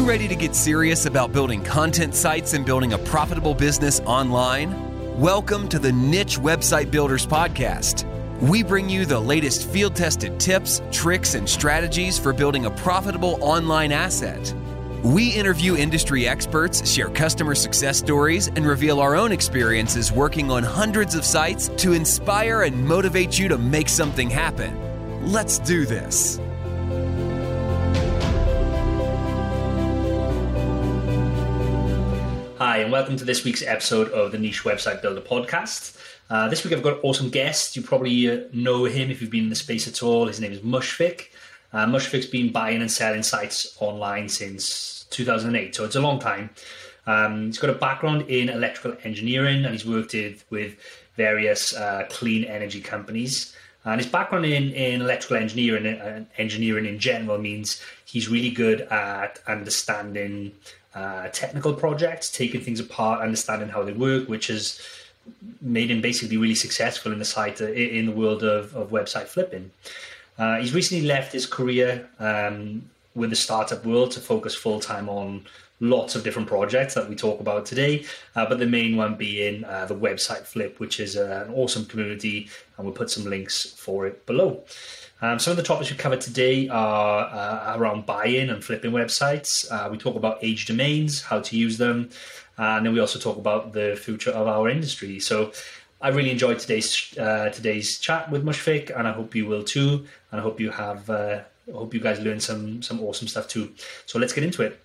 ready to get serious about building content sites and building a profitable business online? Welcome to the Niche Website Builders Podcast. We bring you the latest field-tested tips, tricks, and strategies for building a profitable online asset. We interview industry experts, share customer success stories, and reveal our own experiences working on hundreds of sites to inspire and motivate you to make something happen. Let's do this. Hi, and welcome to this week's episode of the Niche Website Builder Podcast. This week I've got an awesome guest. You probably know him if you've been in the space at all. His name is Mushfiq. Mushfiq's been buying and selling sites online since 2008, so it's a long time. He's got a background in electrical engineering, and he's worked with various clean energy companies. And his background in electrical engineering and engineering in general means he's really good at understanding technical projects, taking things apart, understanding how they work, which has made him basically really successful in the world of website flipping. He's recently left his career with the startup world to focus full-time on lots of different projects that we talk about today, but the main one being the Website Flip, which is an awesome community, and we'll put some links for it below. Some of the topics we covered today are around buying and flipping websites. We talk about age domains, how to use them, and then we also talk about the future of our industry. So I really enjoyed today's chat with Mushfiq, and I hope you will too. And I hope you guys learned some awesome stuff too. So let's get into it.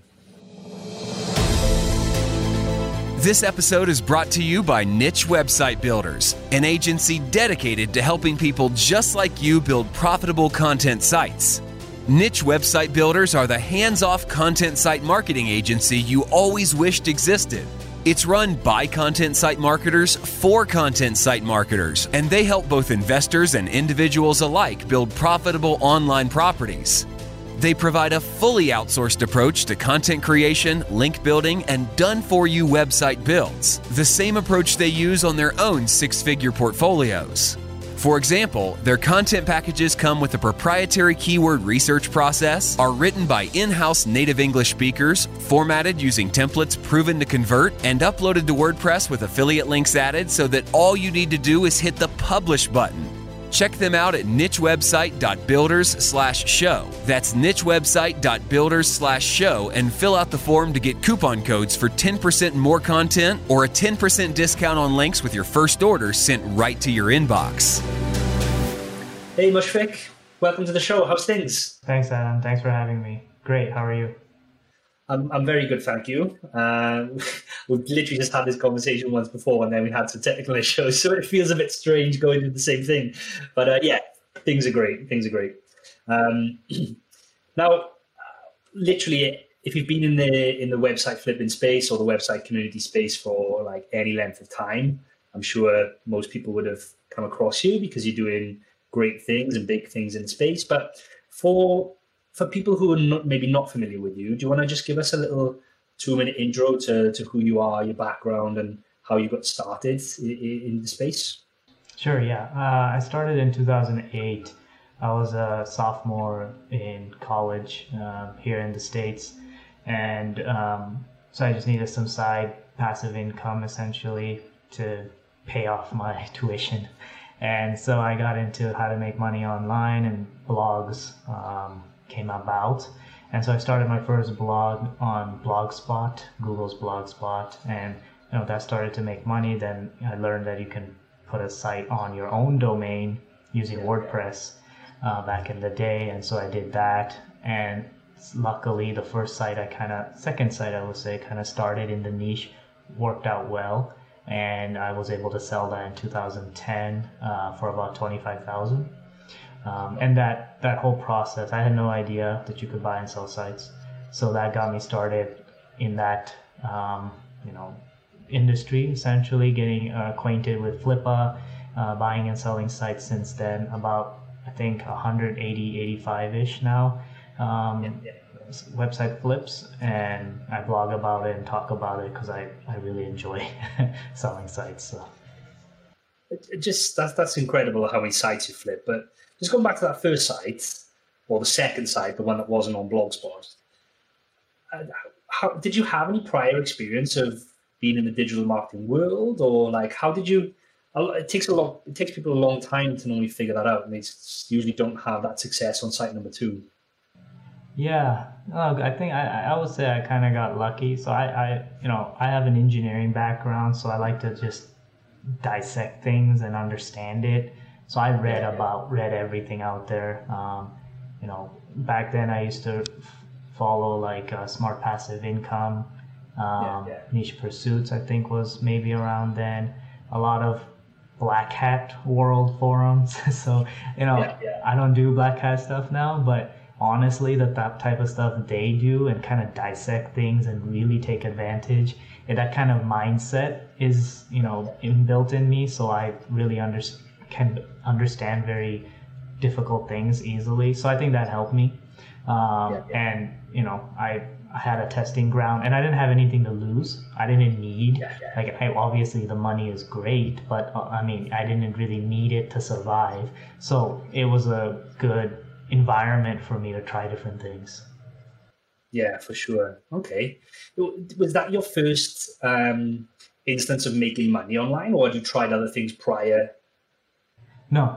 This episode is brought to you by Niche Website Builders, an agency dedicated to helping people just like you build profitable content sites. Niche Website Builders are the hands-off content site marketing agency you always wished existed. It's run by content site marketers for content site marketers, and they help both investors and individuals alike build profitable online properties. They provide a fully outsourced approach to content creation, link building, and done-for-you website builds, the same approach they use on their own six-figure portfolios. For example, their content packages come with a proprietary keyword research process, are written by in-house native English speakers, formatted using templates proven to convert, and uploaded to WordPress with affiliate links added so that all you need to do is hit the publish button. Check them out at nichewebsite.builders/show. That's nichewebsite.builders/show, and fill out the form to get coupon codes for 10% more content or a 10% discount on links with your first order sent right to your inbox. Hey Mushfiq, welcome to the show. How's things? Thanks, Adam. Thanks for having me. Great. How are you? I'm very good, thank you. We've literally just had this conversation once before, and then we had some technical issues, so it feels a bit strange going into the same thing. But yeah, things are great. Now, literally, if you've been in the website flipping space or the website community space for like any length of time, I'm sure most people would have come across you because you're doing great things and big things in the space. But for people who are maybe not familiar with you, do you want to just give us a little 2-minute intro to who you are, your background, and how you got started in the space? Sure, yeah. I started in 2008. I was a sophomore in college here in the States. And so I just needed some side passive income, essentially, to pay off my tuition. And so I got into how to make money online, and blogs came about. And so I started my first blog on Blogspot, Google's Blogspot, and that started to make money. Then I learned that you can put a site on your own domain using WordPress back in the day, and so I did that. And luckily, the second site I would say kind of started in the niche, worked out well, and I was able to sell that in 2010 for about $25,000. And that whole process, I had no idea that you could buy and sell sites. So that got me started in that, industry, essentially getting acquainted with Flippa, buying and selling sites since then, about, I think, 185-ish now, website flips. And I blog about it and talk about it because I really enjoy selling sites. So. That's incredible how many sites you flip. But just going back to that first site, or the second site, the one that wasn't on Blogspot, how did you have any prior experience of being in the digital marketing world, or like how did you? It takes people a long time to normally figure that out, and they usually don't have that success on site number 2. Yeah, I think I would say I kind of got lucky. So I have an engineering background, so I like to just dissect things and understand it. So I read everything out there. Back then I used to follow like Smart Passive Income, Niche Pursuits, I think was maybe around then. A lot of Black Hat World forums. So, I don't do Black Hat stuff now, but honestly, that type of stuff they do and kind of dissect things and really take advantage. And that kind of mindset is, inbuilt in me. So I really can understand very difficult things easily. So I think that helped me. And, I had a testing ground and I didn't have anything to lose. I didn't need, obviously the money is great, but I didn't really need it to survive. So it was a good environment for me to try different things. Yeah, for sure. Okay. Was that your first instance of making money online, or had you tried other things prior? No,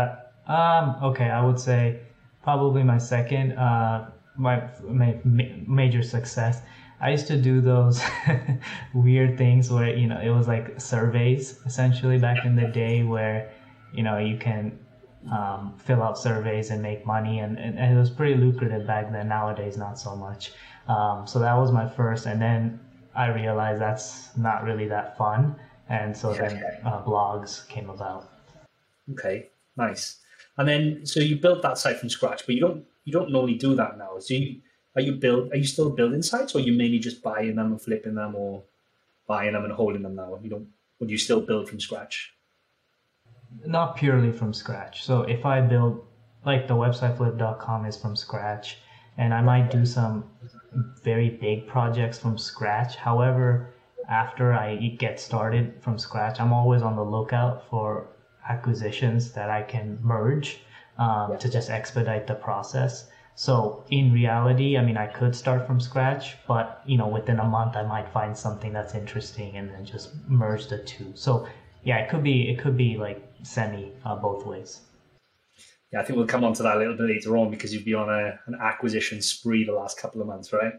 okay, I would say probably my second, my major success. I used to do those weird things where, it was like surveys essentially back in the day where, you can fill out surveys and make money, and it was pretty lucrative back then. Nowadays, not so much. So that was my first, and then I realized that's not really that fun, and so then blogs came about. Okay, nice. And then, so you built that site from scratch, but you don't normally do that now. So are you still building sites, or are you mainly just buying them and flipping them, or buying them and holding them now? Would you still build from scratch? Not purely from scratch. So if I build, like the websiteflip.com is from scratch, and I might do some very big projects from scratch. However, after I get started from scratch, I'm always on the lookout for acquisitions that I can merge to just expedite the process. So in reality, I could start from scratch, but within a month I might find something that's interesting and then just merge the two. So yeah, it could be like semi both ways. Yeah, I think we'll come on to that a little bit later on, because you've been on an acquisition spree the last couple of months, right?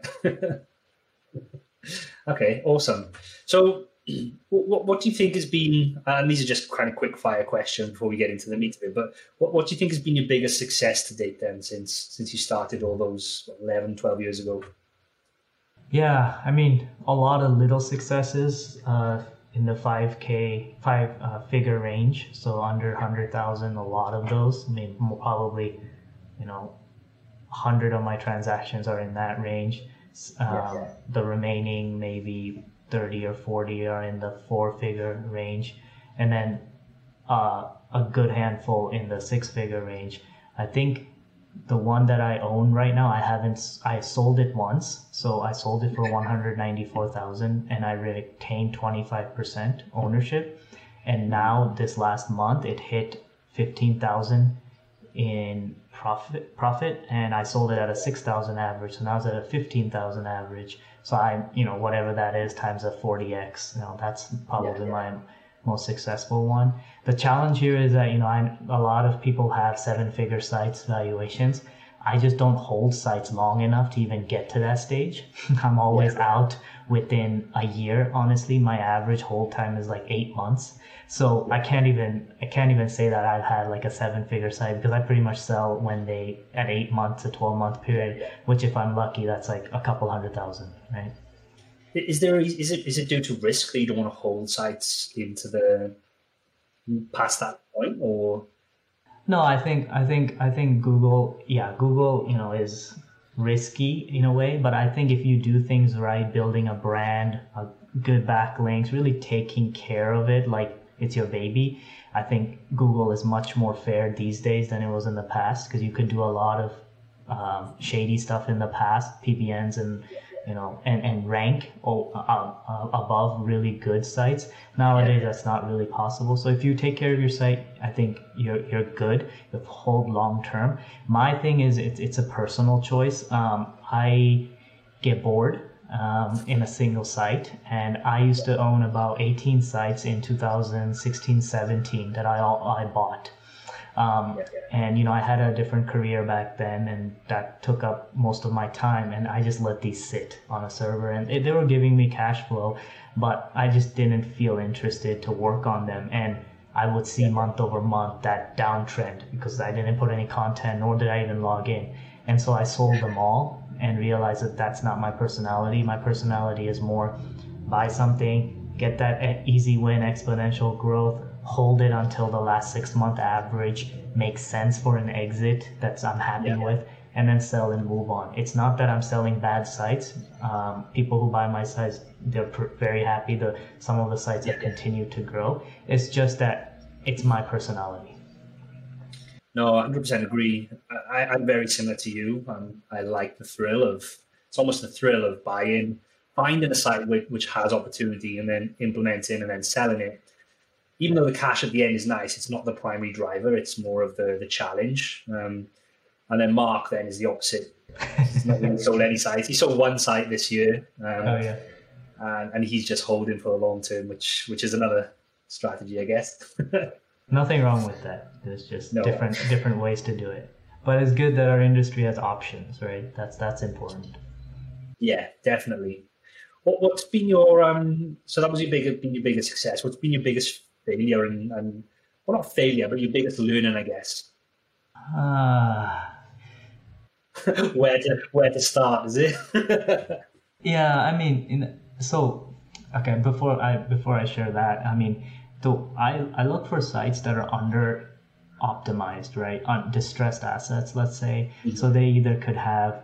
Okay, awesome. So what do you think has been, and these are just kind of quick fire questions before we get into the meat of it, but what do you think has been your biggest success to date then, since you started all those 11, 12 years ago? Yeah, a lot of little successes in the 5 figure range, so under 100,000, a lot of those. Probably 100 of my transactions are in that range. The remaining maybe 30 or 40 are in the 4-figure range, and then a good handful in the 6-figure range. I think the one that I own right now, I sold it once. So I sold it for 194,000 and I retained 25% ownership. And now this last month it hit 15,000 in profit, and I sold it at a 6,000 average. So now it's at a 15,000 average. So I, whatever that is times a 40x, that's probably my most successful one. The challenge here is that, a lot of people have 7-figure sites valuations. I just don't hold sites long enough to even get to that stage. I'm always out within a year. Honestly, my average hold time is like 8 months. So I can't even say that I've had like a 7-figure site, because I pretty much sell when they at 8 months to 12-month period, which if I'm lucky, that's like a couple 100,000, right? Is it due to risk that you don't want to hold sites into the past that point, or? No, I think Google, is risky in a way, but I think if you do things right, building a brand, a good backlinks, really taking care of it like it's your baby, I think Google is much more fair these days than it was in the past, because you could do a lot of shady stuff in the past, PPNs and rank above really good sites. Nowadays, that's not really possible. So if you take care of your site, I think you're good. You hold long term. My thing is it's a personal choice. I get bored in a single site. And I used to own about 18 sites in 2016-17 that I bought. And, you know, I had a different career back then, and that took up most of my time, and I just let these sit on a server, and they were giving me cash flow, but I just didn't feel interested to work on them. And I would see month over month that downtrend because I didn't put any content, nor did I even log in. And so I sold them all and realized that that's not my personality. My personality is more buy something, get that easy win, exponential growth, hold it until the last 6 month average makes sense for an exit that I'm happy with, and then sell and move on. It's not that I'm selling bad sites. People who buy my sites, they're very happy. Some of the sites have continued to grow. It's just that it's my personality. No, 100% agree. I'm very similar to you. I like the thrill of, it's almost the thrill of finding a site which has opportunity and then implementing and then selling it. Even though the cash at the end is nice, it's not the primary driver. It's more of the challenge. And then Mark then is the opposite. He's not really sold any sites. He sold one site this year. And he's just holding for the long term, which is another strategy, I guess. Nothing wrong with that. There's just different ways to do it. But it's good that our industry has options, right? That's important. Yeah, definitely. What's been your so that was your biggest success. What's been your biggest failure and well, not failure, but your biggest learning, I guess? Where to start, is it? Yeah, I mean, okay, before I share that, I mean, I look for sites that are under optimized, right, on distressed assets, let's say. Mm-hmm. So they either could have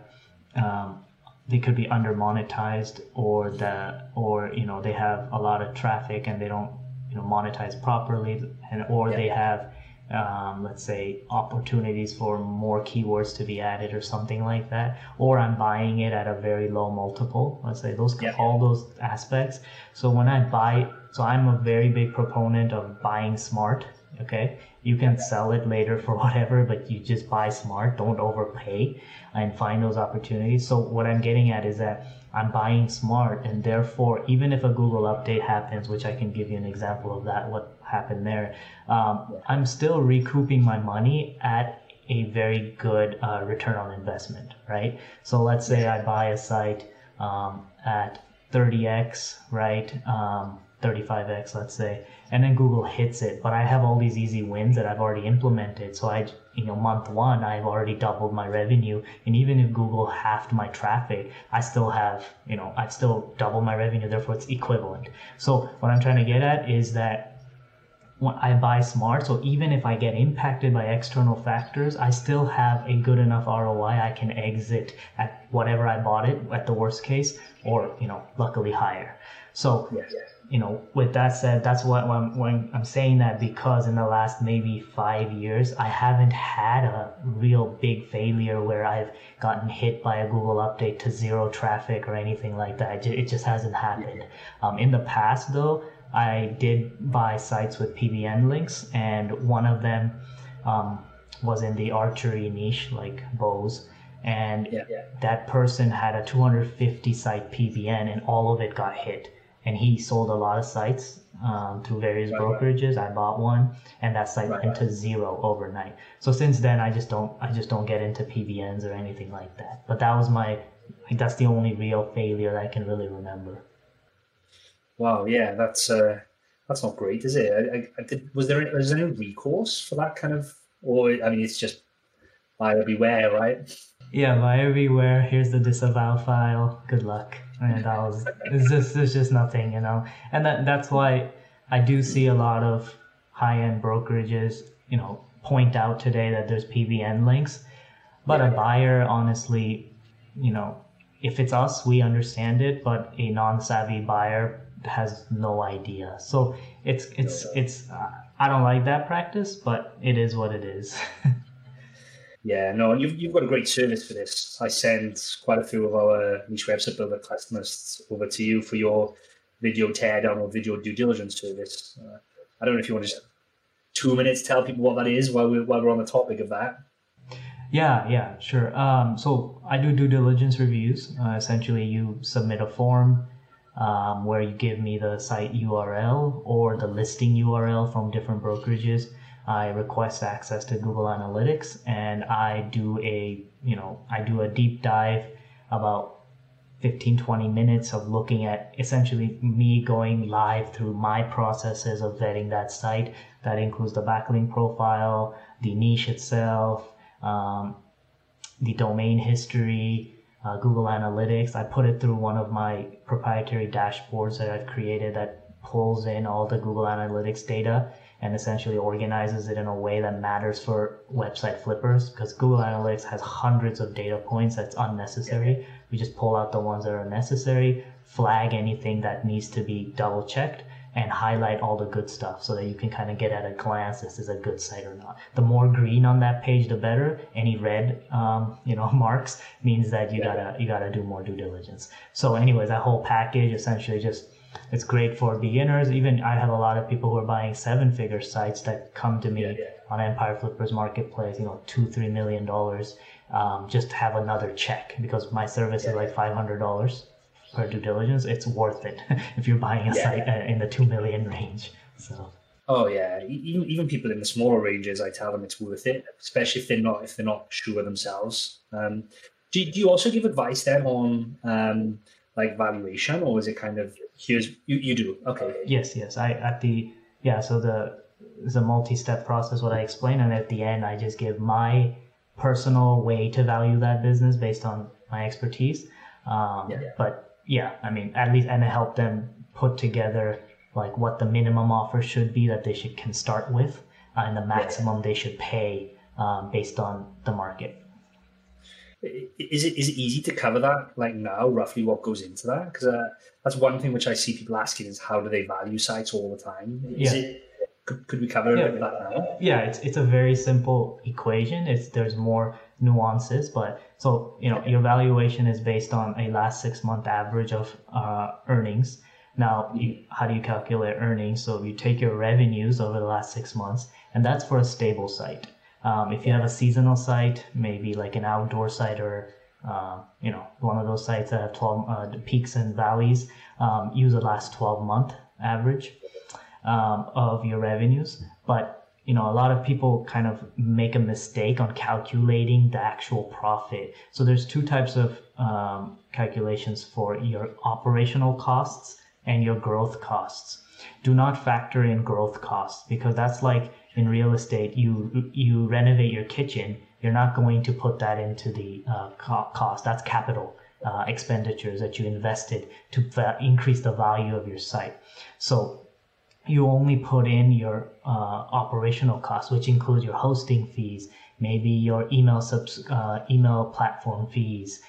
they could be under monetized, or you know, they have a lot of traffic and they don't, you know, monetize properly, or they have let's say opportunities for more keywords to be added or something like that, or I'm buying it at a very low multiple, let's say all those aspects. So when I buy, so I'm a very big proponent of buying smart. Okay, you can sell it later for whatever, but you just buy smart, don't overpay, and find those opportunities. So what I'm getting at is that I'm buying smart, and therefore, even if a Google update happens, which I can give you an example of that, what happened there, I'm still recouping my money at a very good return on investment, right? So let's say I buy a site at 30x, right? 35x, let's say, and then Google hits it, but I have all these easy wins that I've already implemented. So month one, I've already doubled my revenue. And even if Google halved my traffic, I still have, I'd still double my revenue. Therefore, it's equivalent. So what I'm trying to get at is that when I buy smart, so even if I get impacted by external factors, I still have a good enough ROI. I can exit at whatever I bought it at the worst case, or, luckily higher. So, with that said, that's what when I'm saying that, because in the last maybe 5 years, I haven't had a real big failure where I've gotten hit by a Google update to zero traffic or anything like that. It just hasn't happened. In the past, though, I did buy sites with PBN links, and one of them was in the archery niche, like bows. And that person had a 250 site PBN, and all of it got hit. And he sold a lot of sites through various brokerages. I bought one, and that site went to zero overnight. So since then, I just don't get into PBNs or anything like that. But that was that's the only real failure that I can really remember. Wow, yeah, that's not great, is it? Was there any recourse for that kind of, or I mean, it's just buyer beware, right? Yeah, buyer beware. Here's the disavow file. Good luck. And there's just nothing, And that's why I do see a lot of high-end brokerages, point out today that there's PBN links. But a buyer, honestly, if it's us, we understand it, but a non-savvy buyer has no idea. So it's I don't like that practice, but it is what it is. Yeah, no, and you've got a great service for this. I send quite a few of our Niche Website Builder customers over to you for your video teardown or video due diligence service. I don't know if you want to just 2 minutes tell people what that is while we're on the topic of that. Yeah, sure. So I do due diligence reviews. Essentially, you submit a form where you give me the site URL or the listing URL from different brokerages. I request access to Google Analytics, and I do a deep dive about 15-20 minutes of looking at essentially me going live through my processes of vetting that site. That includes the backlink profile, the niche itself, the domain history, Google Analytics. I put it through one of my proprietary dashboards that I've created that pulls in all the Google Analytics data and essentially organizes it in a way that matters for website flippers, because Google Analytics has hundreds of data points that's unnecessary. We just pull out the ones that are necessary, flag anything that needs to be double checked, and highlight all the good stuff so that you can kind of get at a glance this is a good site or not. The more green on that page, the better. Any red, marks means that you gotta do more due diligence. So, anyways, that whole package essentially it's great for beginners. Even I have a lot of people who are buying 7-figure sites that come to me on Empire Flippers Marketplace, $2-3 million, just to have another check, because my service is like $500 per due diligence. It's worth it if you're buying a site in the 2 million range. So. Oh yeah, even people in the smaller ranges, I tell them it's worth it, especially if they're not sure themselves. Do you also give advice then on like valuation, or is it kind of you do? Okay. Yes. So it's a multi-step process, what I explain, and at the end I just give my personal way to value that business based on my expertise. But yeah, I mean, at least, and I help them put together like what the minimum offer should be that they can start with, and the maximum they should pay based on the market. Is it easy to cover that, like now, roughly what goes into that? Because that's one thing which I see people asking is how do they value sites all the time? Could we cover a bit of that now? Yeah, it's a very simple equation. There's more nuances, but so your valuation is based on a last 6-month average of earnings. Now, how do you calculate earnings? So you take your revenues over the last 6 months, and that's for a stable site. If you have a seasonal site, maybe like an outdoor site or one of those sites that have 12 peaks and valleys, use the last 12-month average of your revenues. But a lot of people kind of make a mistake on calculating the actual profit. So there's two types of calculations for your operational costs and your growth costs. Do not factor in growth costs, because that's like in real estate, you renovate your kitchen, you're not going to put that into the cost. That's capital expenditures that you invested to increase the value of your site. So you only put in your operational costs, which includes your hosting fees, maybe your email platform fees,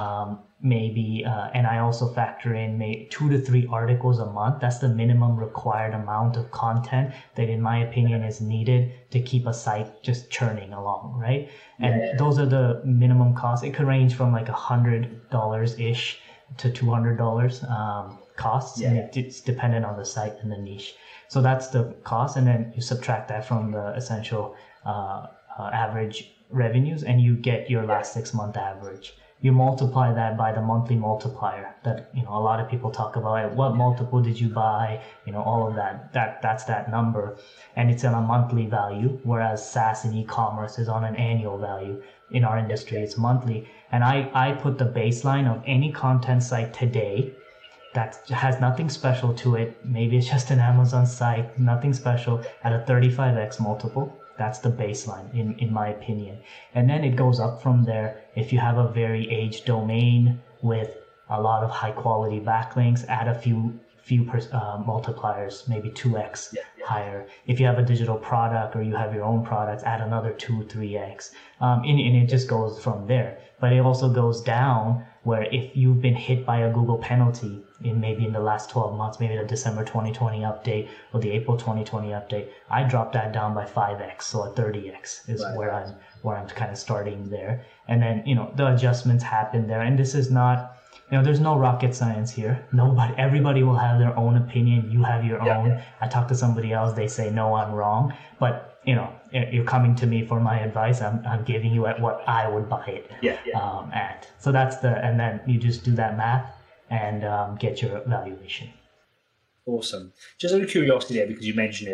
and I also factor in maybe 2 to 3 articles a month. That's the minimum required amount of content that, in my opinion, is needed to keep a site just churning along, right? And those are the minimum costs. It could range from like $100-ish to $200 costs. And it's dependent on the site and the niche. So that's the cost, and then you subtract that from the essential average revenues, and you get your last 6-month average. You multiply that by the monthly multiplier that a lot of people talk about. What multiple did you buy? All of that. That's that number, and it's on a monthly value. Whereas SaaS and e-commerce is on an annual value. In our industry, it's monthly. And I put the baseline of any content site today that has nothing special to it. Maybe it's just an Amazon site, nothing special, at a 35x multiple. That's the baseline, in my opinion. And then it goes up from there. If you have a very aged domain with a lot of high quality backlinks, add a few multipliers, maybe 2x higher. If you have a digital product or you have your own products, add another 2-3x. And it just goes from there. But it also goes down where if you've been hit by a Google penalty in the last 12 months, maybe the December 2020 update or the April 2020 update, I dropped that down by 5x, so a 30x is where I'm kind of starting there. And then the adjustments happen there. And this is not there's no rocket science here. Everybody will have their own opinion. You have your own. Yeah. I talk to somebody else, they say, no, I'm wrong. But, you're coming to me for my advice. I'm giving you at what I would buy it at. So and then you just do that math and get your valuation. Awesome. Just out of curiosity there, because you mentioned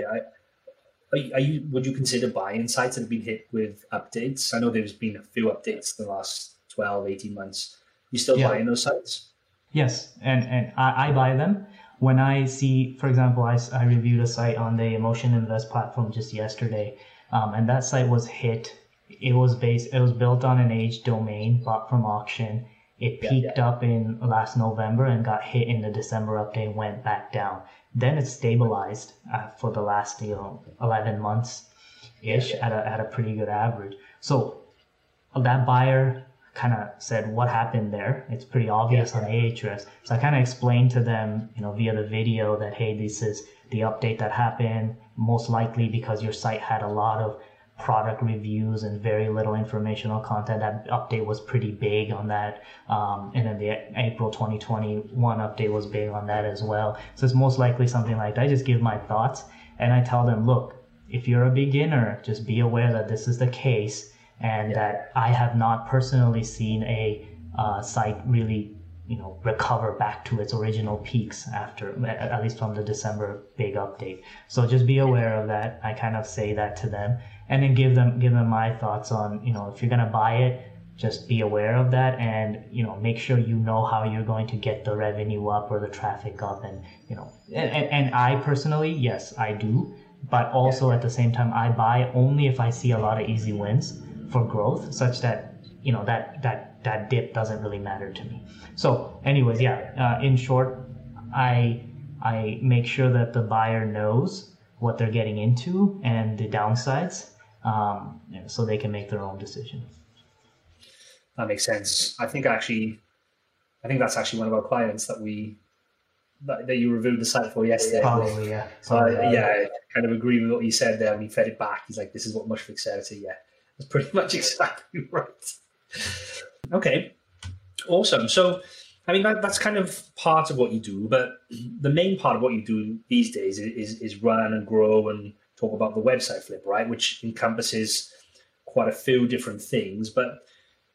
it, would you consider buying sites that have been hit with updates? I know there's been a few updates in the last 12, 18 months. You still buying those sites? Yes, and I buy them. When I see, for example, I reviewed a site on the Emotion Invest platform just yesterday, and that site was hit. It was built on an aged domain bought from auction. It peaked up in last November and got hit in the December update and went back down. Then it stabilized for the last 11 months ish at a pretty good average. So that buyer kind of said, what happened there? It's pretty obvious on Ahrefs. So I kind of explained to them, via the video that, hey, this is the update that happened, most likely because your site had a lot of product reviews and very little informational content. That update was pretty big on that. And then the April 2021 update was big on that as well. So it's most likely something like that. I just give my thoughts and I tell them, look, if you're a beginner, just be aware that this is the case. And that I have not personally seen a site really, recover back to its original peaks after, at least from the December big update. So just be aware of that. I kind of say that to them, and then give them my thoughts on, if you're gonna buy it, just be aware of that, and make sure you know how you're going to get the revenue up or the traffic up, and and I personally, yes, I do, but also at the same time, I buy only if I see a lot of easy wins for growth, such that that dip doesn't really matter to me. So anyways, in short, I make sure that the buyer knows what they're getting into and the downsides, so they can make their own decision. That makes sense. I think that's actually one of our clients that you reviewed the site for yesterday. Probably, yeah. So I kind of agree with what you said there when he fed it back. He's like, this is what Mushfik said. I said, yeah. That's pretty much exactly right. Okay, awesome. So, I mean, that's kind of part of what you do, but the main part of what you do these days is run and grow and talk about the website flip, right? Which encompasses quite a few different things. But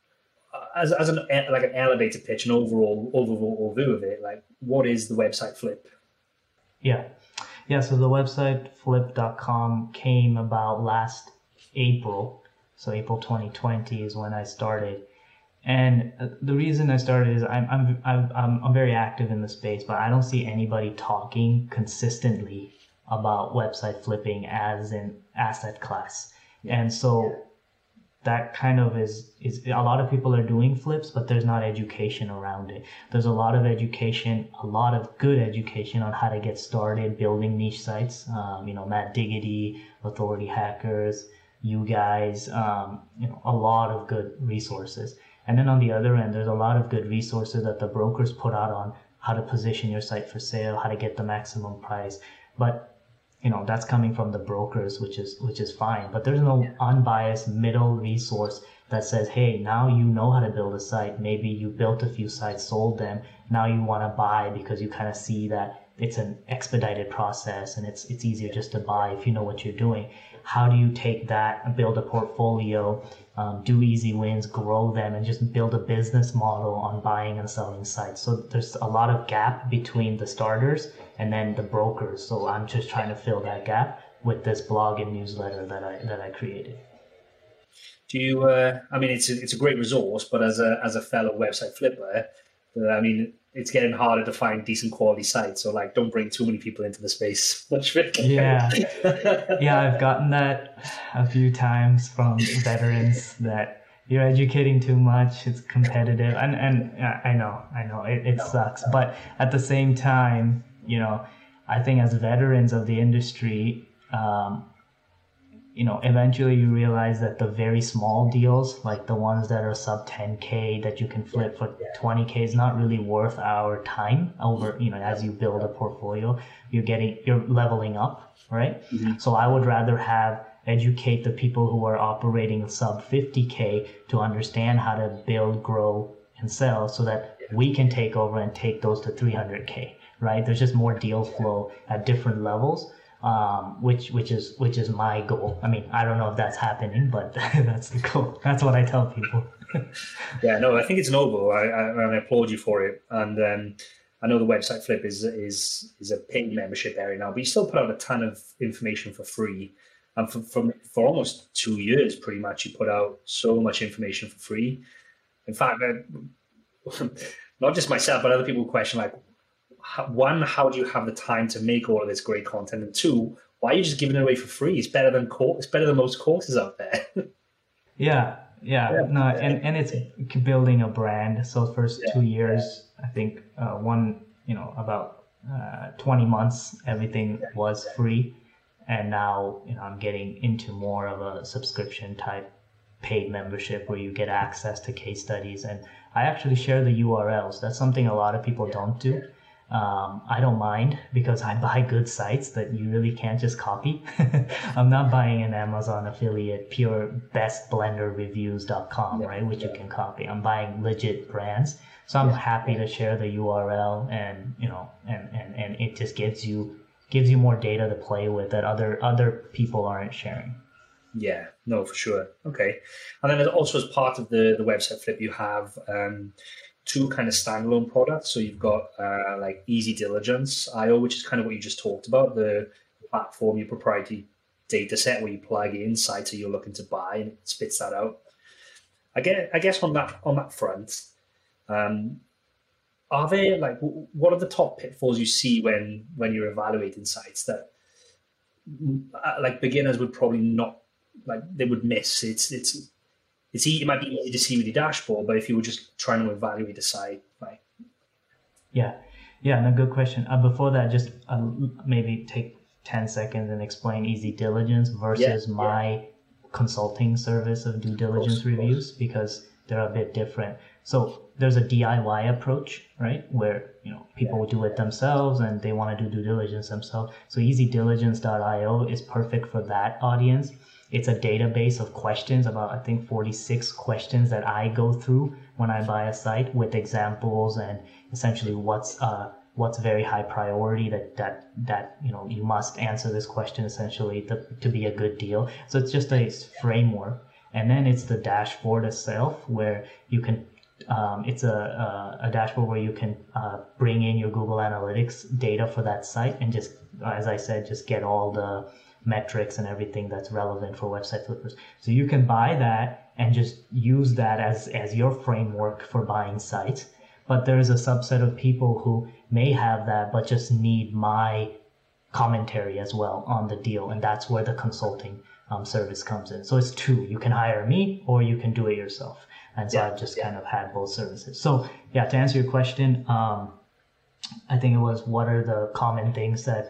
as an elevator pitch, an overall view of it, like, what is the website flip? Yeah. So the website flip.com came about last April. So April 2020 is when I started, and the reason I started is I'm very active in the space, but I don't see anybody talking consistently about website flipping as an asset class, and so that kind of is a lot of people are doing flips, but there's not education around it. There's a lot of education, a lot of good education on how to get started building niche sites. Matt Diggity, Authority Hackers, you guys, a lot of good resources. And then on the other end, there's a lot of good resources that the brokers put out on how to position your site for sale, how to get the maximum price. But, that's coming from the brokers, which is fine. But there's no unbiased middle resource that says, hey, now you know how to build a site. Maybe you built a few sites, sold them. Now you want to buy because you kind of see that it's an expedited process and it's easier just to buy if you know what you're doing. How do you take that and build a portfolio, do easy wins, grow them, and just build a business model on buying and selling sites? So there's a lot of gap between the starters and then the brokers. So I'm just trying to fill that gap with this blog and newsletter that I created. Do you? It's a great resource, but as a fellow website flipper, it's getting harder to find decent quality sites. So don't bring too many people into the space. Yeah, I've gotten that a few times from veterans that you're educating too much. It's competitive, and I know it sucks. But at the same time, I think as veterans of the industry, eventually you realize that the very small deals, like the ones that are sub 10K that you can flip for 20K, is not really worth our time over, as you build a portfolio, you're leveling up, right? Mm-hmm. So I would rather educate the people who are operating sub 50K to understand how to build, grow, and sell, so that we can take over and take those to 300K, right? There's just more deal flow at different levels, which is my goal. I mean, I don't know if that's happening, but that's the goal. That's what I tell people. Yeah, no, I think it's noble. I applaud you for it. And I know the website flip is a paid membership area now, but you still put out a ton of information for free. And for almost 2 years, pretty much, you put out so much information for free. In fact, not just myself, but other people question, like, one, how do you have the time to make all of this great content? And two, why are you just giving it away for free? It's better than most courses out there. Yeah. No, and it's building a brand. So first 2 years, I think about 20 months, everything was free. And now, I'm getting into more of a subscription type paid membership where you get access to case studies. And I actually share the URLs. That's something a lot of people don't do. I don't mind because I buy good sites that you really can't just copy. I'm not buying an Amazon affiliate, pure bestblenderreviews.com, right, which you can copy. I'm buying legit brands. So I'm happy to share the URL and it just gives you more data to play with that other people aren't sharing. Yeah, no, for sure. Okay. And then also as part of the website flip, you have two kind of standalone products. So you've got like Easy Diligence IO, which is kind of what you just talked about, the platform, your proprietary data set where you plug in sites that you're looking to buy and it spits that out. I guess on that front, are there, like, what are the top pitfalls you see when you're evaluating sites that like beginners would probably not, like, they would miss? It might be easy to see with your dashboard, but if you were just trying to evaluate a site, like, no, good question. Before that, just maybe take 10 seconds and explain Easy Diligence versus my consulting service of due diligence reviews, because they're a bit different. So there's a DIY approach, right, where people do it themselves and they want to do due diligence themselves. So easydiligence.io is perfect for that audience. It's a database of questions, about I think 46 questions that I go through when I buy a site, with examples and essentially what's very high priority that you must answer this question essentially to be a good deal. So it's just a framework. And then it's the dashboard itself where you can it's a dashboard where you can bring in your Google Analytics data for that site and just, as I said, just get all the metrics and everything that's relevant for website flippers. So you can buy that and just use that as your framework for buying sites. But there's a subset of people who may have that but just need my commentary as well on the deal, and that's where the consulting service comes in. So it's two. You can hire me or you can do it yourself. And so I've just kind of had both services. So to answer your question, I think it was, what are the common things that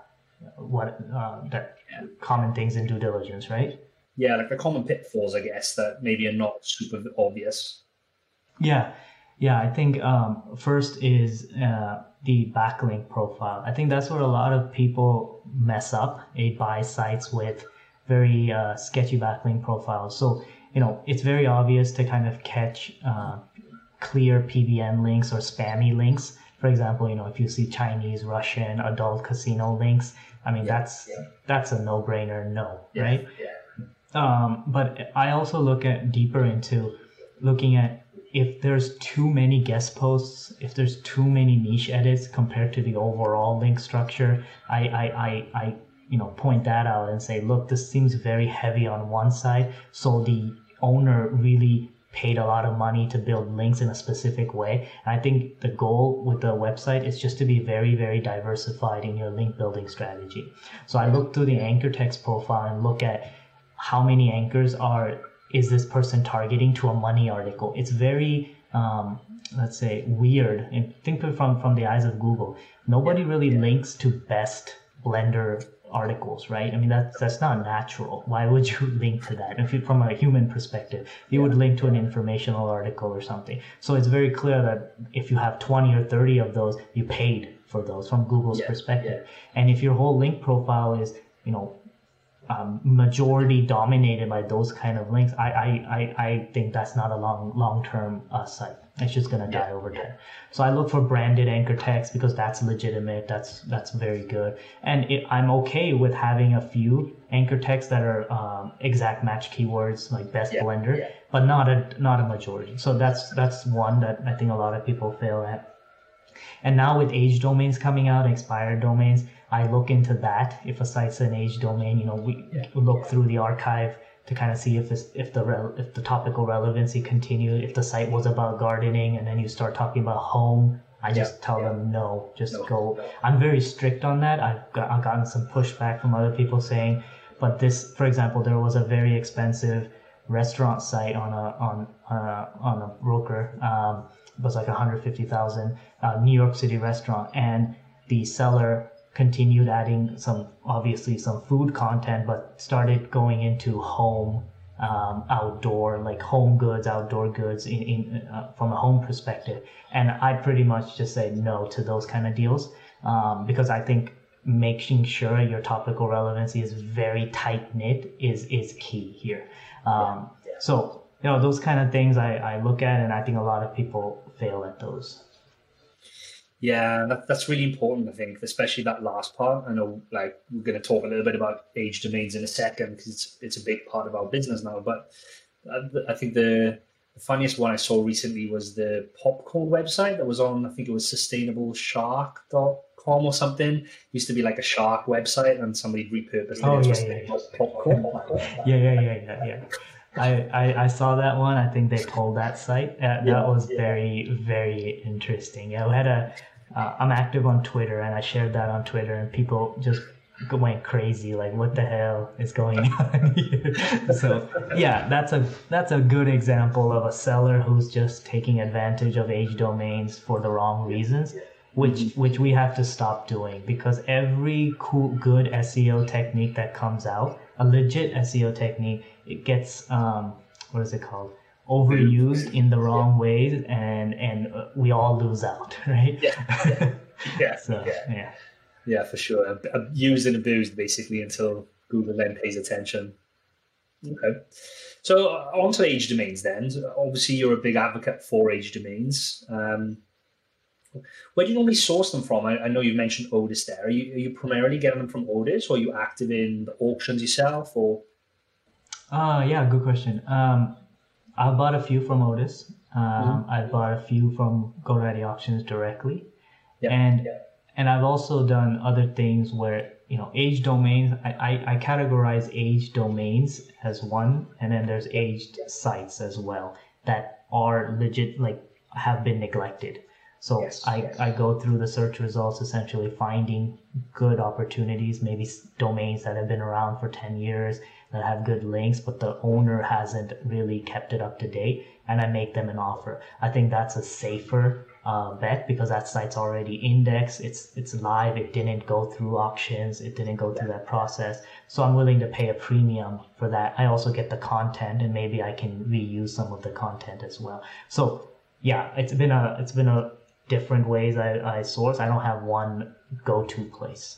common things in due diligence, right? Yeah, like the common pitfalls, I guess, that maybe are not super obvious. Yeah, I think first is the backlink profile. I think that's where a lot of people mess up. They buy sites with very sketchy backlink profiles. So it's very obvious to kind of catch clear PBN links or spammy links. For example, if you see Chinese, Russian, adult casino links, I mean, that's a no-brainer, right? Yeah. But I also look deeper into looking at if there's too many guest posts, if there's too many niche edits compared to the overall link structure, I point that out and say, look, this seems very heavy on one side. So the owner really paid a lot of money to build links in a specific way. And I think the goal with the website is just to be very, very diversified in your link building strategy. So I look through the anchor text profile and look at how many anchors is this person targeting to a money article. It's very, let's say, weird. And think from the eyes of Google. Nobody really links to best Blender articles, right? I mean, that's not natural. Why would you link to that? If from a human perspective, you would link to an informational article or something. So it's very clear that if you have 20 or 30 of those, you paid for those from Google's perspective. And if your whole link profile is, majority dominated by those kind of links, I think that's not a long-term site. It's just going to die over time. So I look for branded anchor text because that's legitimate. That's very good. And I'm okay with having a few anchor texts that are exact match keywords like best blender, but not a majority. So that's one that I think a lot of people fail at. And now with age domains coming out, expired domains, I look into that. If a site's an age domain, we look through the archive to kind of see if the topical relevancy continued. If the site was about gardening and then you start talking about home, I just tell them no, go. I'm very strict on that. I've gotten some pushback from other people saying, but this, for example, there was a very expensive restaurant site on a broker. It was like 150,000 New York City restaurant, and the seller continued adding some food content, but started going into home, outdoor, like home goods, outdoor goods in from a home perspective. And I pretty much just say no to those kind of deals, because I think making sure your topical relevancy is very tight knit is key here. So those kind of things I look at, and I think a lot of people fail at those. Yeah, that's really important, I think, especially that last part. I know, like, we're going to talk a little bit about age domains in a second because it's a big part of our business now. But I think the funniest one I saw recently was the popcorn website that was on, I think it was sustainableshark.com or something. It used to be like a shark website, and somebody repurposed it into popcorn. Yeah. I saw that one. I think they told that site. That was very, very interesting. Yeah, we had I'm active on Twitter, and I shared that on Twitter, and people just went crazy. Like, what the hell is going on here? So yeah, that's a good example of a seller who's just taking advantage of age domains for the wrong reasons, which we have to stop doing, because every good SEO technique that comes out, a legit SEO technique, it gets what is it called? Overused in the wrong ways, and we all lose out, right? Yeah, for sure. Used and abused basically until Google then pays attention. Okay, so on to age domains then. Obviously, you're a big advocate for age domains. Where do you normally source them from? I know you mentioned Otis there. Are you primarily getting them from Otis, or are you active in the auctions yourself, or? Yeah, good question. I bought a few from Otis. I bought a few from GoDaddy Auctions directly. And I've also done other things where, age domains, I categorize age domains as one, and then there's aged sites as well that are legit, like, have been neglected. So I go through the search results, essentially finding good opportunities, maybe domains that have been around for 10 years that have good links, but the owner hasn't really kept it up to date, and I make them an offer. I think that's a safer bet because that site's already indexed, it's live, it didn't go through auctions, it didn't go through that process. So I'm willing to pay a premium for that. I also get the content, and maybe I can reuse some of the content as well. So yeah, it's been a different ways I source. I don't have one go-to place.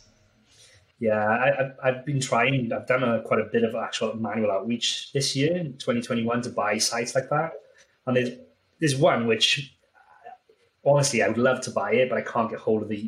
Yeah, I've been trying. I've done quite a bit of actual manual outreach this year in 2021 to buy sites like that. And there's one which, honestly, I would love to buy it, but I can't get hold of the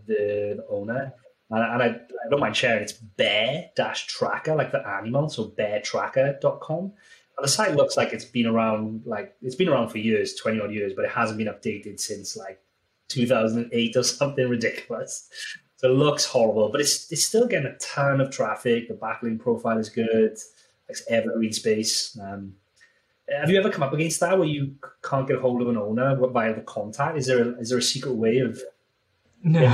owner. And I don't mind sharing. It's bear-tracker, like the animal, so beartracker.com. And the site looks like it's been around for years, 20 odd years, but it hasn't been updated since like 2008 or something ridiculous. So it looks horrible, but it's still getting a ton of traffic. The backlink profile is good. It's evergreen space. Have you ever come up against that where you can't get a hold of an owner via the contact? Is there a secret way of? No.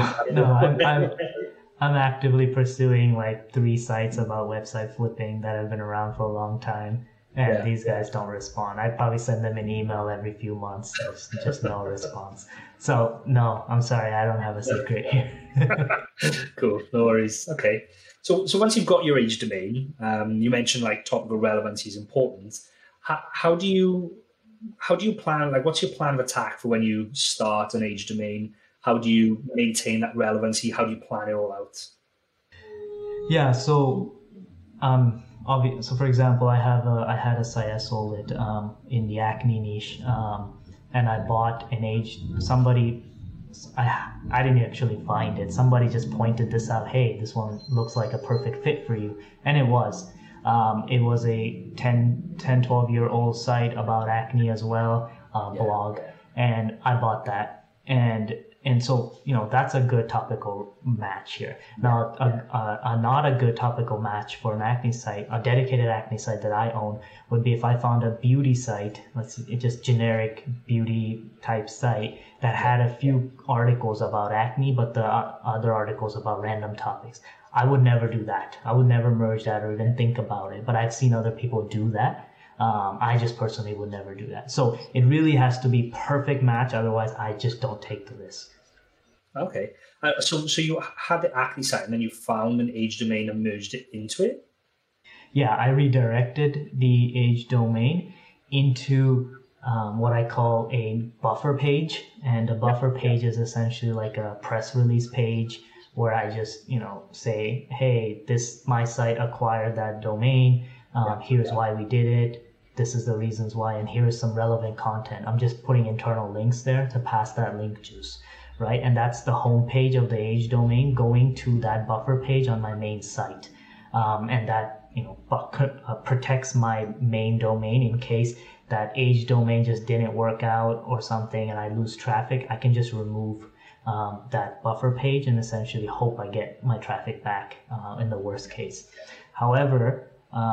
I'm actively pursuing like 3 sites about website flipping that have been around for a long time. And these guys don't respond. I probably send them an email every few months. Just no response. So no, I'm sorry, I don't have a secret here. Cool, no worries. Okay, so once you've got your age domain, you mentioned like topical relevancy is important. How do you plan? Like, what's your plan of attack for when you start an age domain? How do you maintain that relevancy? How do you plan it all out? Yeah, so So for example, I had a site I sold it in the acne niche, and I bought an age. I didn't actually find it. Somebody just pointed this out. Hey, this one looks like a perfect fit for you, and it was. It was a 12-year-old site about acne as well, blog, and I bought that. And so, that's a good topical match here. Now, not a good topical match for an acne site, a dedicated acne site that I own, would be if I found a beauty site, just generic beauty type site that had a few articles about acne, but the other articles about random topics. I would never do that. I would never merge that or even think about it, but I've seen other people do that. I just personally would never do that. So it really has to be perfect match. Otherwise, I just don't take the risk. Okay. So you had the acne site and then you found an age domain and merged it into it? Yeah, I redirected the age domain into what I call a buffer page. And a buffer page is essentially like a press release page where I just, say, hey, my site acquired that domain. Here's why we did it. This is the reasons why, and here's some relevant content. I'm just putting internal links there to pass that link juice, right? And that's the home page of the age domain going to that buffer page on my main site. And that, protects my main domain in case that age domain just didn't work out or something and I lose traffic. I can just remove that buffer page and essentially hope I get my traffic back in the worst case. However,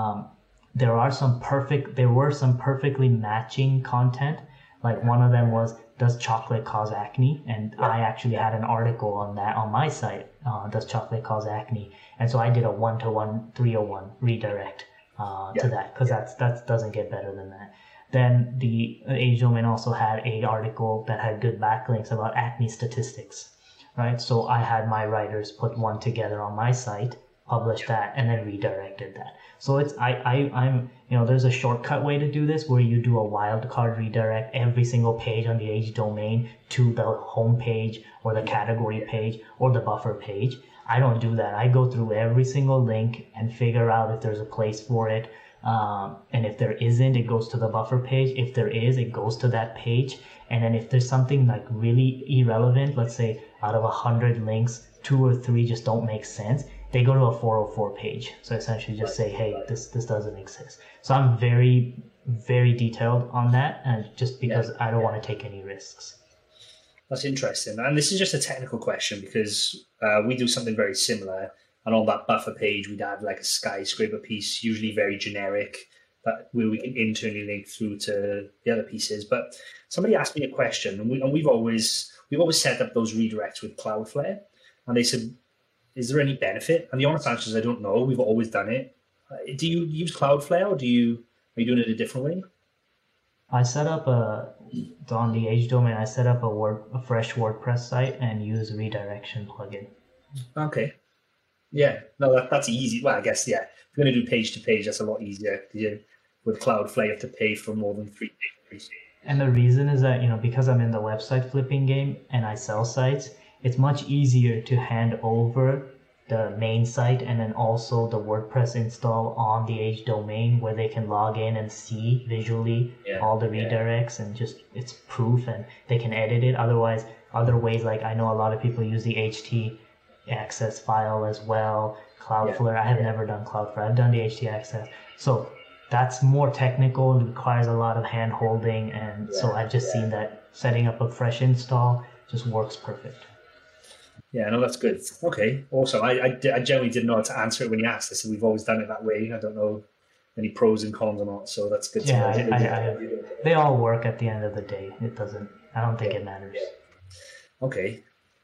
there were some perfectly matching content. Like one of them was, does chocolate cause acne? And I actually had an article on that on my site. Does chocolate cause acne? And so I did a 1-to-1 301 redirect to that, because that doesn't get better than that. Then the age domain also had an article that had good backlinks about acne statistics, right? So I had my writers put one together on my site, published that, and then redirected that. So I'm there's a shortcut way to do this where you do a wildcard redirect every single page on the age domain to the home page or the category page or the buffer page. I don't do that. I go through every single link and figure out if there's a place for it. And if there isn't, it goes to the buffer page. If there is, it goes to that page. And then if there's something like really irrelevant, let's say out of 100 links, 2 or 3 just don't make sense, they go to a 404 page. So essentially just say, hey, this doesn't exist. So I'm very, very detailed on that, and just because I don't want to take any risks. That's interesting. And this is just a technical question because we do something very similar. And on that buffer page, we'd have like a skyscraper piece, usually very generic, but where we can internally link through to the other pieces. But somebody asked me a question, and we've always set up those redirects with Cloudflare. And they said, is there any benefit? And the honest answer is I don't know. We've always done it. Do you use Cloudflare, or are you doing it a different way? I set up on the age domain, I set up a fresh WordPress site and use redirection plugin. Okay. Yeah, no, that's easy. Well, I guess, yeah. If you're going to do page to page, that's a lot easier. With Cloudflare, you have to pay for more than 3 pages. And the reason is that, because I'm in the website flipping game and I sell sites, it's much easier to hand over the main site and then also the WordPress install on the age domain where they can log in and see visually all the redirects and just it's proof and they can edit it. Otherwise, other ways, like I know a lot of people use the HT access file as well. Cloudflare, I have never done Cloudflare. I've done the HT access. So that's more technical and requires a lot of hand holding. And so I've just seen that setting up a fresh install just works perfect. Yeah, no, that's good. Okay, awesome. I generally didn't know how to answer it when you asked. I said we've always done it that way. I don't know any pros and cons or not, so that's good to know. They all work at the end of the day. I don't think it matters. Okay.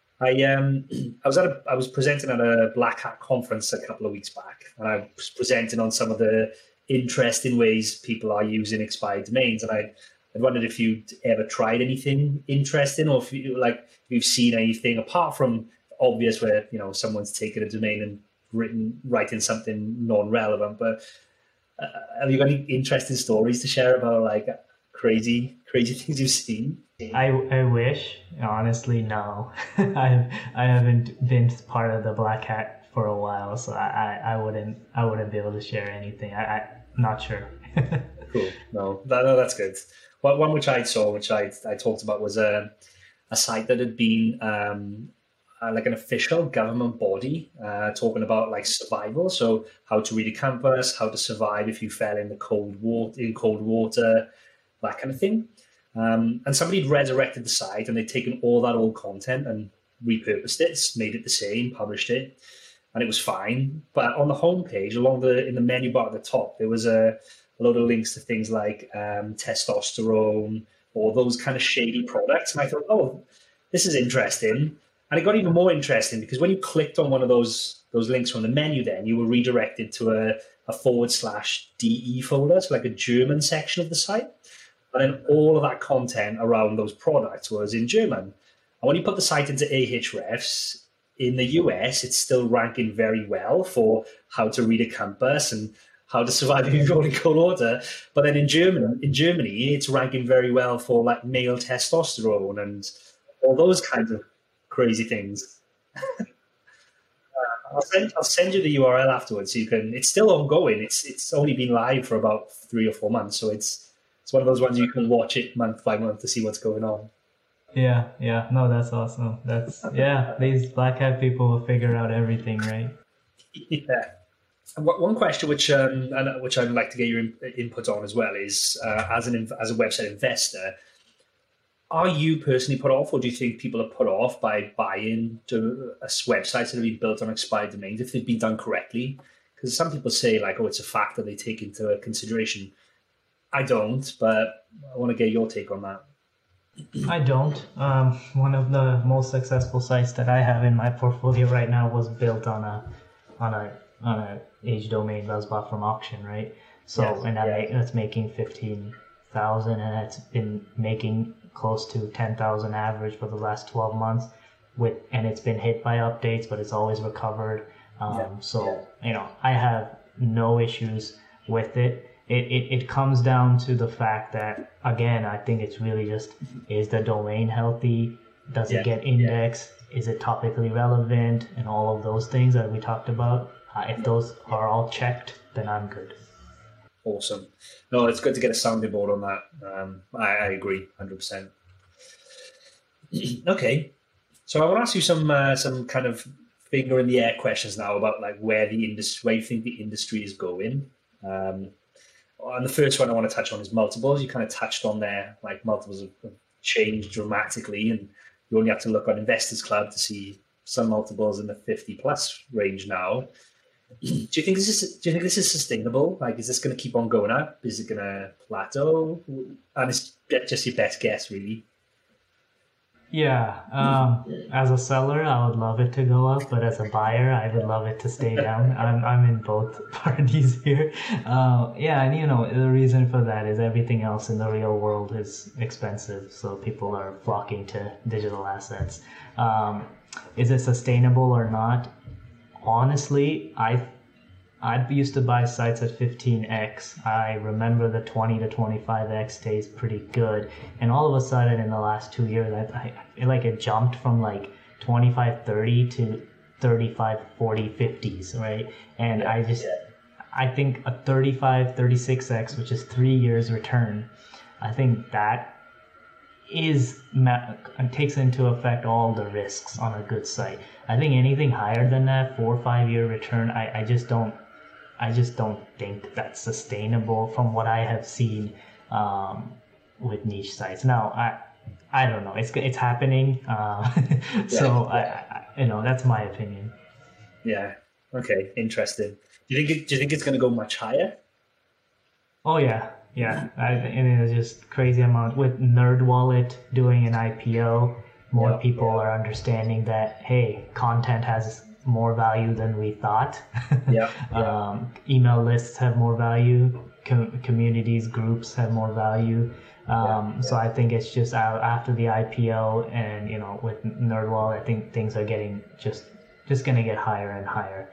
I was presenting at a Black Hat conference a couple of weeks back, and I was presenting on some of the interesting ways people are using expired domains, and I wondered if you'd ever tried anything interesting, or if you've seen anything apart from obvious where someone's taken a domain and writing something non-relevant. But have you got any interesting stories to share about like crazy things you've seen? I wish, honestly, no. I haven't been part of the Black Hat for a while, so I wouldn't be able to share anything. I'm not sure. Cool. No, that's good. Well, one which I saw, which I talked about, was a site that had been like an official government body talking about like survival. So how to read a compass, how to survive if you fell in cold water, that kind of thing. And somebody had resurrected the site, and they'd taken all that old content and repurposed it, made it the same, published it, and it was fine. But on the homepage, in the menu bar at the top, there was a load of links to things like testosterone or those kind of shady products. And I thought, oh, this is interesting. And it got even more interesting because when you clicked on one of those links from the menu, then you were redirected to a /DE folder, so like a German section of the site. And then all of that content around those products was in German. And when you put the site into Ahrefs, in the US, it's still ranking very well for how to read a compass and how to survive if you fall in cold water. But then in Germany, it's ranking very well for like male testosterone and all those kinds of crazy things. I'll send you the URL afterwards so you can. It's still ongoing. It's only been live for about 3 or 4 months, so it's one of those ones you can watch it month by month to see what's going on. Yeah. No, that's awesome. These black hat people will figure out everything, right? Yeah. And one question which I'd like to get your input on as well is as a website investor, are you personally put off, or do you think people are put off by buying to websites that have been built on expired domains if they've been done correctly? Because some people say like, oh, it's a factor they take into consideration. I don't, but I want to get your take on that. I don't. One of the most successful sites that I have in my portfolio right now was built on a age domain that was bought from auction, right? So that's making 15,000, and it's been making close to 10,000 average for the last 12 months. And it's been hit by updates, but it's always recovered. I have no issues with it. It comes down to the fact that, again, I think it's really just, is the domain healthy? Does it get indexed? Is it topically relevant? And all of those things that we talked about. If those are all checked, then I'm good. Awesome. No, it's good to get a sounding board on that. I agree 100%. Okay. So I want to ask you some kind of finger in the air questions now about like where you think the industry is going. And the first one I want to touch on is multiples. You kind of touched on there, like multiples have changed dramatically, and you only have to look on Investors Club to see some multiples in the 50 plus range now. Do you think this is sustainable? Like, is this going to keep on going up? Is it going to plateau? And it's just your best guess, really. Yeah. As a seller, I would love it to go up, but as a buyer, I would love it to stay down. I'm in both parties here. And the reason for that is everything else in the real world is expensive, so people are flocking to digital assets. Is it sustainable or not? Honestly, I used to buy sites at 15x. I remember the 20 to 25x stays pretty good. And all of a sudden in the last 2 years, I feel like it jumped from like 25, 30 to 35, 40, 50s, right? And I think a 35, 36x, which is 3 years return, I think that takes into effect all the risks on a good site. I think anything higher than that, 4 or 5 year return, I just don't think that's sustainable from what I have seen with niche sites. Now, I don't know. It's happening. That's my opinion. Yeah. Okay. Interesting. Do you think it's going to go much higher? Oh yeah. Yeah. And it's just crazy amount with NerdWallet doing an IPO. More people are understanding that, hey, content has more value than we thought. Email lists have more value. Communities, groups have more value. So I think it's just after the IPO and, with NerdWallet, I think things are getting just going to get higher and higher.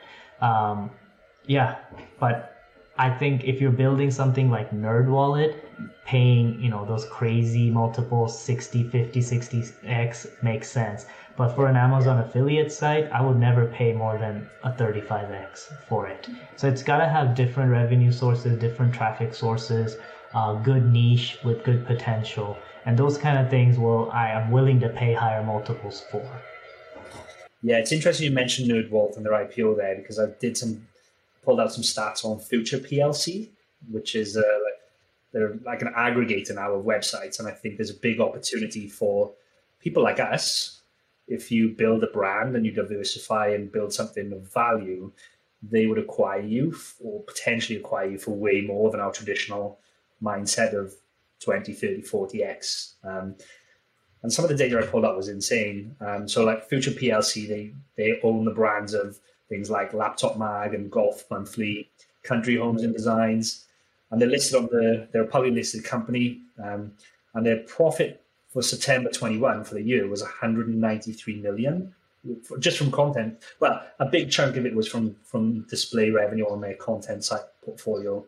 But I think if you're building something like NerdWallet, paying, those crazy multiples, 60, 50, 60x makes sense. But for an Amazon affiliate site, I would never pay more than a 35x for it. So it's got to have different revenue sources, different traffic sources, good niche with good potential. And those kind of things I am willing to pay higher multiples for. Yeah, it's interesting you mentioned NerdWallet and their IPO there, because I pulled out some stats on Future PLC, which is they're like an aggregator now of websites. And I think there's a big opportunity for people like us. If you build a brand and you diversify and build something of value, they would acquire you or potentially acquire you for way more than our traditional mindset of 20, 30, 40x. And some of the data I pulled up was insane. So like Future PLC, they own the brands of things like Laptop Mag and Golf Monthly, Country Homes and Designs. And they're listed on they're a publicly listed company. And their profit for September 21 for the year was 193 million, just from content. Well, a big chunk of it was from display revenue on their content site portfolio.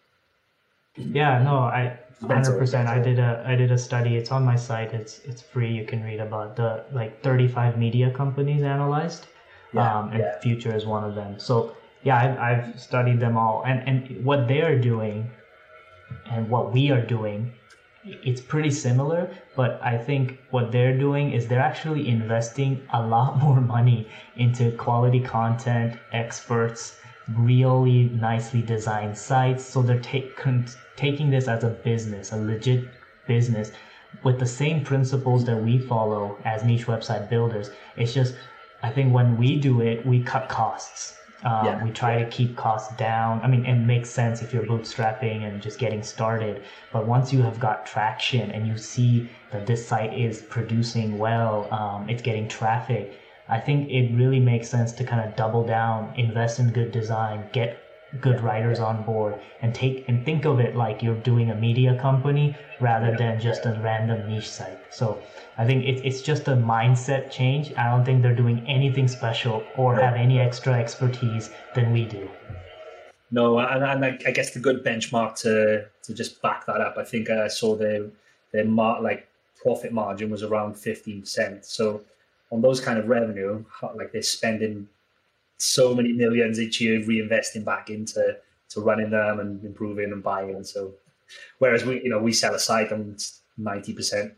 Yeah, no, 100%. I did a study. It's on my site. It's free. You can read about the 35 media companies analyzed, and Future is one of them. So yeah, I've studied them all, and what they are doing, and what we are doing, it's pretty similar. But I think what they're doing is they're actually investing a lot more money into quality content, experts, really nicely designed sites. So they're taking this as a business, a legit business, with the same principles that we follow as niche website builders. It's just, I think when we do it, we cut costs. We try to keep costs down. I mean, it makes sense if you're bootstrapping and just getting started. But once you have got traction and you see that this site is producing well, it's getting traffic, I think it really makes sense to kind of double down, invest in good design, get good writers on board, and think of it like you're doing a media company rather than just a random niche site. So I think it's just a mindset change. I don't think they're doing anything special or have any extra expertise than we do. No, and I guess the good benchmark to just back that up, I think I saw their profit margin was around 15%. So on those kind of revenue, like they're spending so many millions each year reinvesting back into running them and improving and buying. And so, whereas we sell a site and 90%.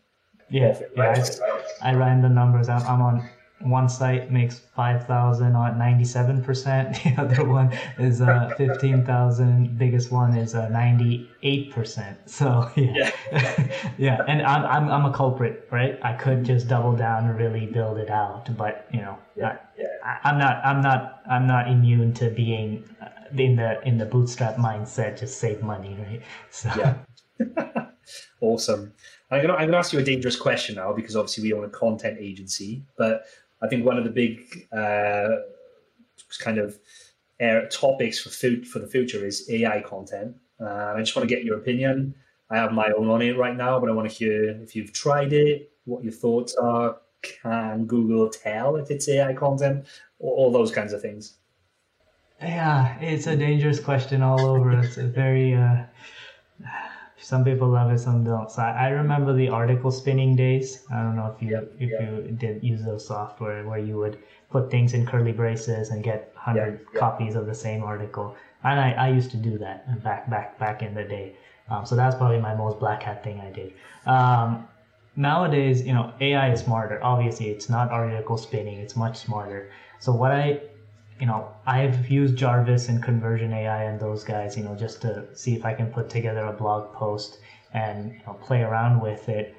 I ran the numbers. I'm on one site makes 5,000 on 97%. The other one is 15,000. Biggest one is 98%. So yeah, and I'm a culprit, right? I could just double down and really build it out, but I'm not immune to being in the bootstrap mindset. Just save money, right? So Awesome. I'm gonna ask you a dangerous question now, because obviously we own a content agency, but I think one of the big kind of topics for the future is AI content. I just want to get your opinion. I have my own on it right now, but I want to hear if you've tried it, what your thoughts are. Can Google tell if it's AI content? All those kinds of things. Yeah, it's a dangerous question all over. It's a very... some people love it, some don't. So I remember the article spinning days. I don't know if you did use those software where you would put things in curly braces and get 100 copies of the same article. And I used to do that back in the day. So that's probably my most black hat thing I did. Nowadays, AI is smarter. Obviously, it's not article spinning. It's much smarter. So what I've used Jarvis and Conversion AI and those guys, just to see if I can put together a blog post and play around with it.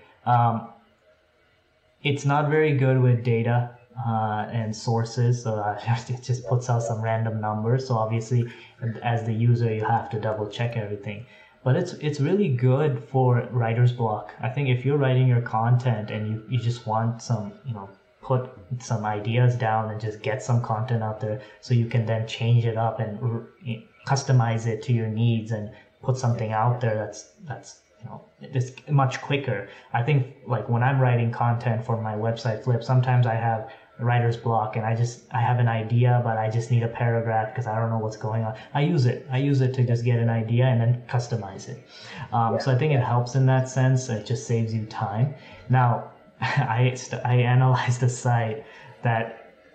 It's not very good with data and sources, so it just puts out some random numbers. So obviously, as the user, you have to double check everything. But it's really good for writer's block. I think if you're writing your content and you just want some, put some ideas down and just get some content out there, so you can then change it up and customize it to your needs and put something out there that's it's much quicker. I think like when I'm writing content for my website Flip, sometimes I have writer's block and I have an idea, but I just need a paragraph because I don't know what's going on. I use it to just get an idea and then customize it. So I think it helps in that sense. It just saves you time. Now, I analyzed a site that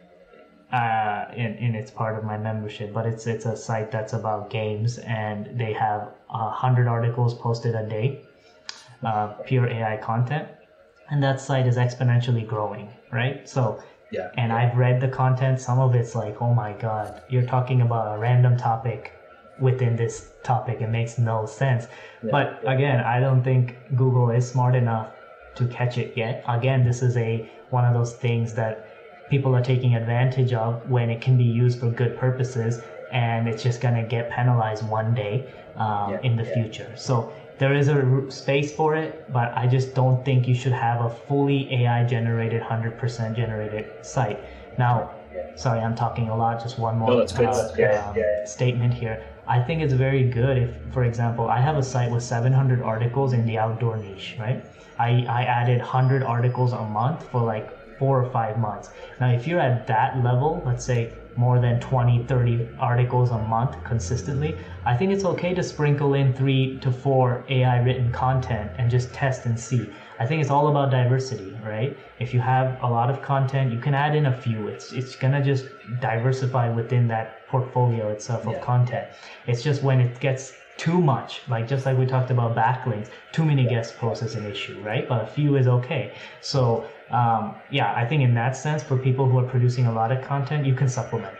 in it's part of my membership, but it's a site that's about games, and they have 100 articles posted a day, pure AI content, and that site is exponentially growing, right? So Yeah. and I've read the content. Some of it's like, oh my god, you're talking about a random topic within this topic. It makes no sense. But again, I don't think Google is smart enough to catch it yet. Again, this is one of those things that people are taking advantage of when it can be used for good purposes, and it's just going to get penalized one day in the future. So there is a space for it, but I just don't think you should have a fully AI generated, 100% generated site. Now, sorry, I'm talking a lot. Just one more statement here. I think it's very good if, for example, I have a site with 700 articles in the outdoor niche, right? I added 100 articles a month for like 4 or 5 months. Now, if you're at that level, let's say more than 20, 30 articles a month consistently, I think it's okay to sprinkle in 3 to 4 AI written content and just test and see. I think it's all about diversity, right? If you have a lot of content, you can add in a few. It's gonna just diversify within that portfolio itself of content. It's just when it gets too much, just like we talked about backlinks, too many guest posts is an issue, right? But a few is okay. So I think in that sense, for people who are producing a lot of content, you can supplement.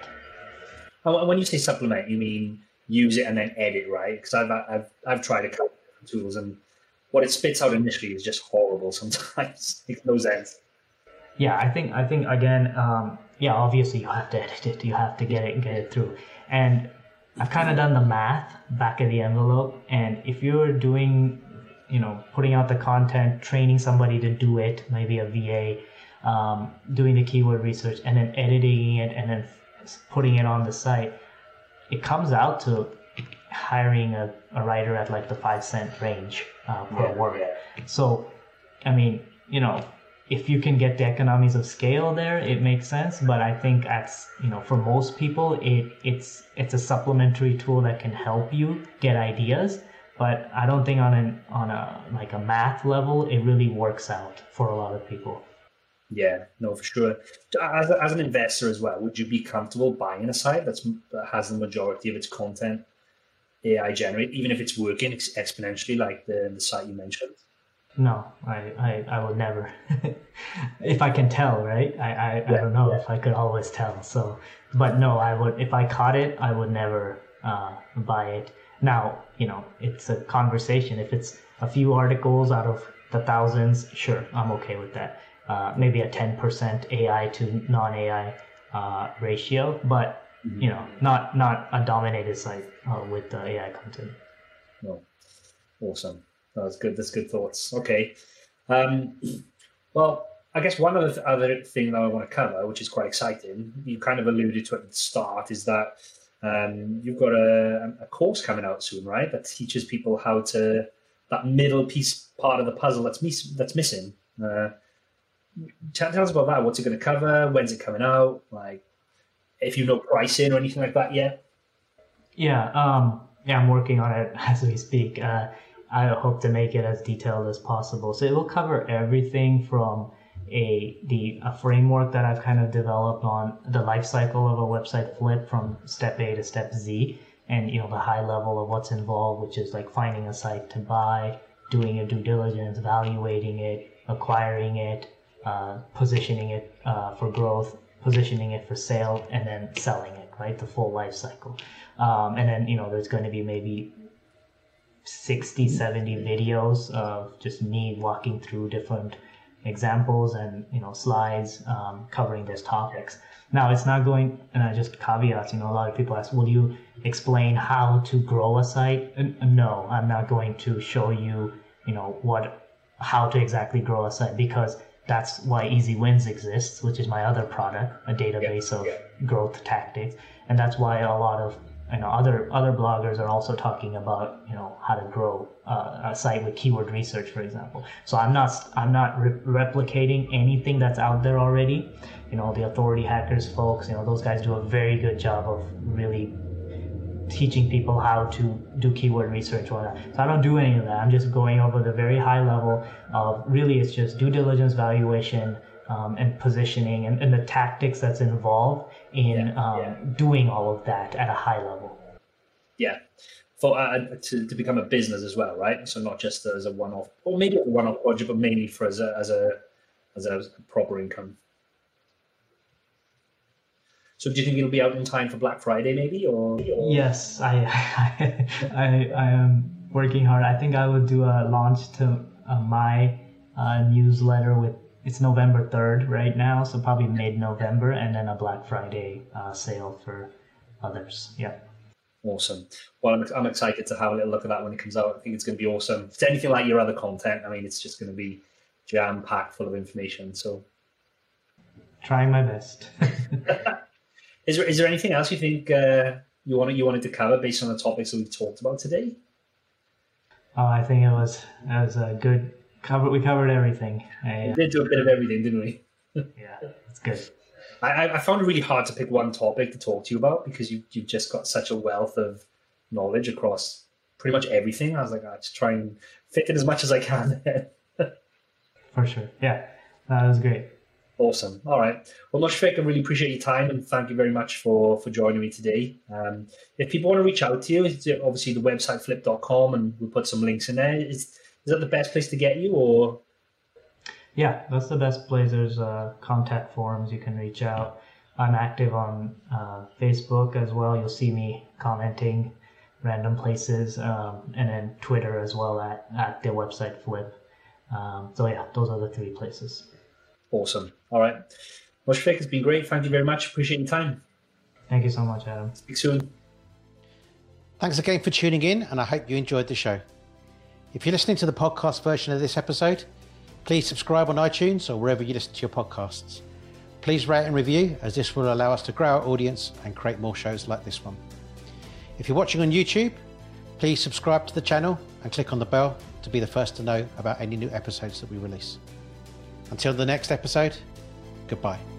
When you say supplement, you mean use it and then edit, right? Because I've tried a couple of tools, and what it spits out initially is just horrible sometimes. It makes no sense. Yeah, I think again, obviously you have to edit it, you have to get it through. And I've kind of done the math back of the envelope, and if you're doing, putting out the content, training somebody to do it, maybe a VA, doing the keyword research, and then editing it, and then putting it on the site, it comes out to hiring a writer at like the 5-cent range per word. So, I mean, if you can get the economies of scale there, it makes sense. But I think for most people, it's a supplementary tool that can help you get ideas. But I don't think on a math level, it really works out for a lot of people. Yeah, no, for sure. As an investor as well, would you be comfortable buying a site that has the majority of its content AI generate, even if it's working exponentially like the site you mentioned? No, I would never. If I can tell, right? I don't know if I could always tell. So, but no, I would. If I caught it, I would never buy it. Now, it's a conversation. If it's a few articles out of the thousands, sure, I'm okay with that. Maybe a 10% AI to non-AI ratio, but not a dominated site with the AI content. No, awesome. That's good. That's good thoughts. Okay. Well, I guess one other thing that I want to cover, which is quite exciting, you kind of alluded to it at the start, is that you've got a course coming out soon, right? That teaches people how to, that middle piece part of the puzzle that's missing. Tell us about that. What's it going to cover? When's it coming out? Like, if you know pricing or anything like that yet? Yeah, I'm working on it as we speak. I hope to make it as detailed as possible. So it will cover everything from a framework that I've kind of developed on the life cycle of a website flip from step A to step Z, and the high level of what's involved, which is like finding a site to buy, doing your due diligence, evaluating it, acquiring it, positioning it for growth, positioning it for sale, and then selling it, right? The full life cycle. And then, there's going to be maybe 60, 70 videos of just me walking through different examples and, slides covering those topics. Now, it's not going, and I just caveats, a lot of people ask, will you explain how to grow a site? No, I'm not going to show you, how to exactly grow a site, because that's why Easy Wins exists, which is my other product, a database of growth tactics. And that's why a lot of other bloggers are also talking about how to grow a site with keyword research, for example. So I'm not replicating anything that's out there already. The Authority Hackers folks, those guys do a very good job of really teaching people how to do keyword research or that. So I don't do any of that. I'm just going over the very high level of really it's just due diligence, valuation, and positioning and the tactics that's involved in doing all of that at a high level. Yeah. For to become a business as well, right? So not just as a one-off, or maybe a one-off project, but mainly for as a proper income. So do you think it'll be out in time for Black Friday, maybe? Or yes, I am working hard. I think I will do a launch to my newsletter with. It's November 3rd right now, so probably mid-November, and then a Black Friday sale for others. Yeah. Awesome. Well, I'm excited to have a little look at that when it comes out. I think it's going to be awesome. If it's anything like your other content, I mean, it's just going to be jam-packed full of information. So, trying my best. Is there anything else you think you wanted to cover based on the topics that we've talked about today? Oh, I think it was a good cover. We covered everything. We did do a bit of everything, didn't we? Yeah, it's good. I found it really hard to pick one topic to talk to you about because you've just got such a wealth of knowledge across pretty much everything. I was like, I'll just try and fit in as much as I can. For sure. Yeah, that was great. Awesome. All right. Well, Mushfiq, I really appreciate your time and thank you very much for joining me today. If people want to reach out to you, it's obviously the website flip.com and we'll put some links in there. Is that the best place to get you or? Yeah, that's the best place. There's contact forms. You can reach out. I'm active on Facebook as well. You'll see me commenting random places and then Twitter as well at the website Flip. So yeah, those are the three places. Awesome. All right. Mushfiq, it's been great. Thank you very much. Appreciate your time. Thank you so much, Adam. Speak soon. Thanks again for tuning in, and I hope you enjoyed the show. If you're listening to the podcast version of this episode, please subscribe on iTunes or wherever you listen to your podcasts. Please rate and review, as this will allow us to grow our audience and create more shows like this one. If you're watching on YouTube, please subscribe to the channel and click on the bell to be the first to know about any new episodes that we release. Until the next episode, goodbye.